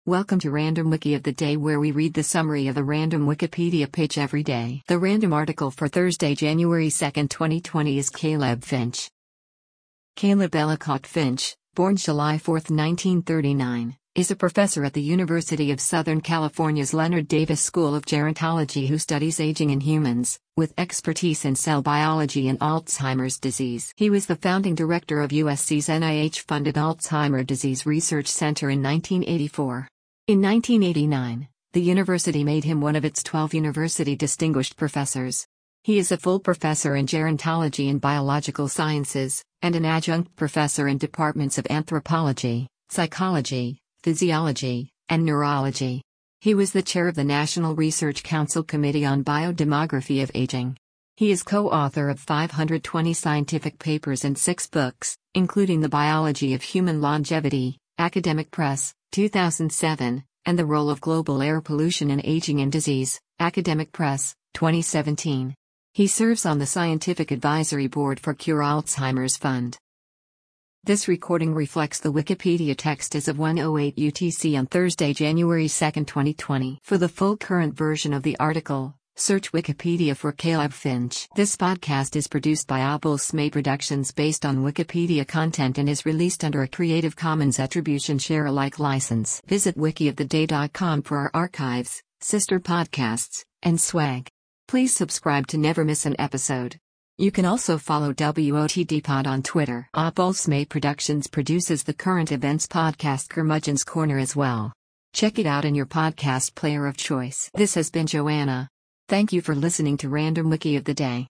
Welcome to Random Wiki of the Day, where we read the summary of a random Wikipedia page every day. The random article for Thursday, January 2, 2020 is Caleb Finch. Caleb Ellicott Finch, born July 4, 1939, is a professor at the University of Southern California's Leonard Davis School of Gerontology who studies aging in humans, with expertise in cell biology and Alzheimer's disease. He was the founding director of USC's NIH-funded Alzheimer's Disease Research Center in 1984. In 1989, the university made him one of its 12 University Distinguished Professors. He is a full professor in gerontology and biological sciences, and an adjunct professor in departments of anthropology, psychology, physiology, and neurology. He was the chair of the National Research Council Committee on Biodemography of Aging. He is co-author of 520 scientific papers and 6 books, including The Biology of Human Longevity, Academic Press, 2007, and The Role of Global Air Pollution in Aging and Disease, Academic Press, 2017. He serves on the Scientific Advisory Board for Cure Alzheimer's Fund. This recording reflects the Wikipedia text as of 1:08 UTC on Thursday, January 2, 2020. For the full current version of the article, search Wikipedia for Caleb Finch. This podcast is produced by Abel-Smay Productions based on Wikipedia content and is released under a Creative Commons Attribution Share Alike license. Visit wikioftheday.com for our archives, sister podcasts, and swag. Please subscribe to never miss an episode. You can also follow WOTDpod on Twitter. Abel-Smay Productions produces the current events podcast Curmudgeon's Corner as well. Check it out in your podcast player of choice. This has been Joanna. Thank you for listening to Random Wiki of the Day.